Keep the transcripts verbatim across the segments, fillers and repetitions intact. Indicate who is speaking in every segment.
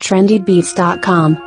Speaker 1: trendy beats dot com.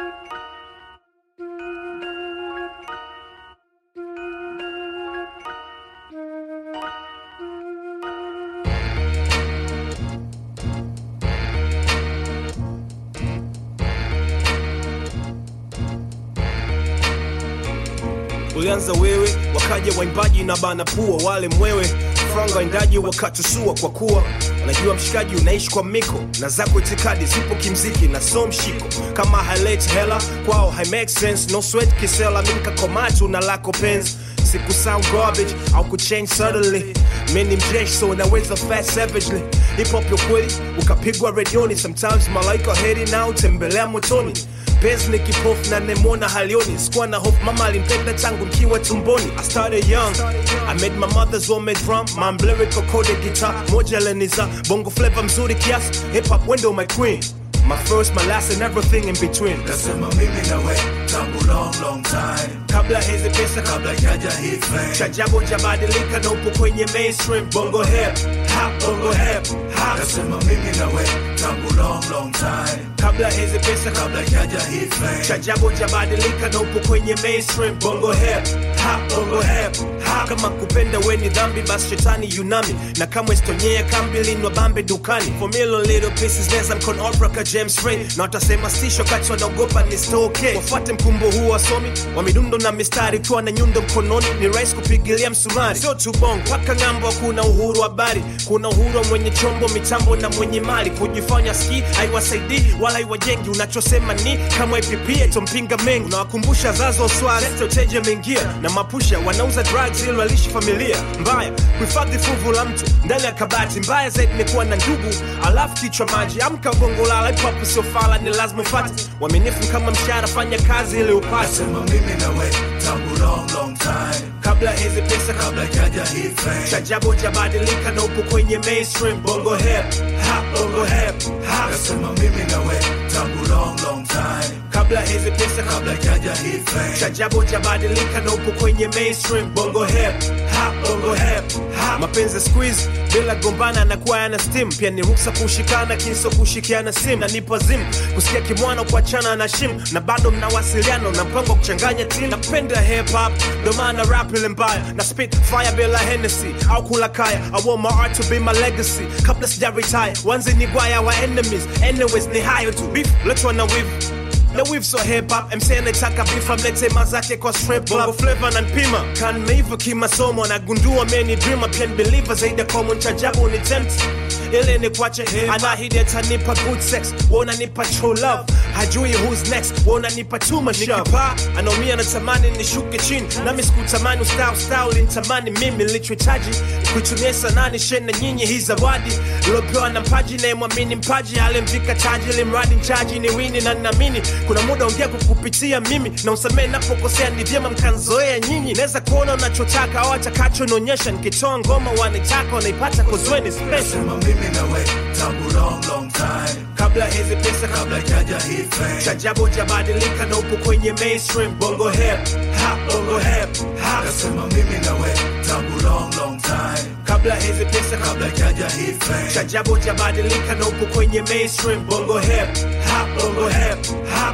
Speaker 2: Ulianza wewe, wakaja waimbaji na bana pua wale mwewe franga indaji wakatusua kwa kuwa unajua mshikaji unaishi kwa miko na zako itikadi zipo kimziki na so mshiko kama highlight hela kwao hai make sense no sweat kisela minka komatu na lako pens siku sound garbage au kuchange suddenly many mjesh so unaweza fast savagely hip hop yo kweli ukapigwa radioni sometimes malaika heri nao tembelea motoni Bez ni kipofu na nemona halioni Sikuwa na hope mama alimpenda tangu mkiwa tumboni I started young I made my mother's homemade drum My lyrical coded guitar Moja leniza Bongo flavor mzuri kiasi Hip hop window my queen My first, my last and everything in between
Speaker 3: Nasema mimi na we Tangu long long time
Speaker 2: Kabla hizi pesa
Speaker 3: Kabla kaja hii fame
Speaker 2: Chajabo jabadilika na upo kwenye mainstream Bongo hip, hop, bongo hip, hop
Speaker 3: Nasema mimi na we Tangu long long time
Speaker 2: Kabla hizi pesa
Speaker 3: Kabla kaja hii fame
Speaker 2: Chajabo jabadilika na upo kwenye mainstream Bongo hip, hop, bongo hip, hop Kama kupenda we ni dhambi bas shetani yunami Na kama istonyea kambi linwa bambe dukani For million little pieces neza mkon opera ka James Ray Na watasema stisho kati wanaogopa ni stoke Wafuate mkumbo huu wasomi wa midundo na mistari Ukiwa na nyundo mkononi ni rahisi kupigilia msumari Sio tu bongo paka ngambo kuna uhuru habari Kuna uhuru mwenye chombo mitambo na mwenye mali Kujifanya ski haiwasaidi wala haiwajengi Unachosema ni kama ipipie tompinga mengi Unawakumbusha zazo swazi Seto teje mengia na mapusha Wanauza drugs ili walishi familia Mbaya kuhifadhi fuvu la mtu ndani ya kabati Mbaya zaidi ni kuwa na ndugu alafu kichwa maji Amka bongo lala hip hop sio fala ni lazima ufate Waminifu kama mshahara fanya kazi ili upate
Speaker 3: Nasema mimi na we Tangu long long time
Speaker 2: Kabla hizi pesa
Speaker 3: Kabla kaja hii fame
Speaker 2: Chajabo jabadilika na upo kwenye mainstream Bongo hip, hop, bongo hip, hop
Speaker 3: Nasema mimi na we Tangu long long time
Speaker 2: Kabla hizi pesa
Speaker 3: Kabla kaja hii fame
Speaker 2: Chajabo jabadilika na upo kwenye mainstream Bongo hip, hop, bongo hip, hop Mapenzi squeeze bila gombana na kuwa yana steam Pia ni ruksa kushikana kinso kushikiana sim Na nipo zim kusikia kimwana kuachana na shim Na bado mnawasiliano na mpango kuchanganya team Napenda hip hop ndo maana rap ile mbaya Na spit fire bila Hennessy au kula kaya I want my art to be my legacy Kabla sija retire wanzi ni gwaya wa enemies Anyways ni hayo tu beef letwa na weave Na weave so hip hop M C anataka beef amlete mazake kwa strip club Bongo flavor na npima Kan meiva kimasomo na gundua many dreamer Pien believer zaidi common chajabu ni tempt Ile ni kwache anahidi atanipa good sex Wona nipa true love Hajui who's next Wona nipa too much shove Nikipa anaumia natamani nishuke chini Nami sikutamani ustau ustau Linitamani mimi lichwitaji Kuitumia sanani shena nyinyi hii zawadi Lopewa na mpaji na imwamini mpaji Halimvika taji limradi mchaji ni wini na namini Kuna muda ongea kukupitia mimi Na usamee napokosea ni vyema mkanzoea nyinyi Neza kuona unachotaka au atakacho nonyesha Nikitoa ngoma wanitaka wanaipata kuzweni special
Speaker 3: Nasema mimi na we Tangu long long time
Speaker 2: Kabla hizi pesa
Speaker 3: Kabla kaja hii fame
Speaker 2: Chajabo jabadilika na upo kwenye mainstream Bongo hip, hop, bongo hip, hop
Speaker 3: Nasema mimi na we Tangu long long time
Speaker 2: Kabla hizi pesa
Speaker 3: Kabla kaja hii fame
Speaker 2: Chajabo jabadilika na upo kwenye mainstream Bongo hip, hop, bongo hip, hop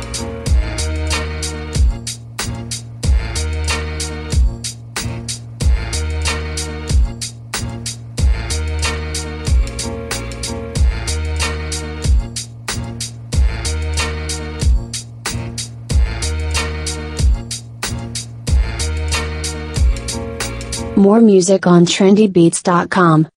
Speaker 1: More music on trendy beats dot com.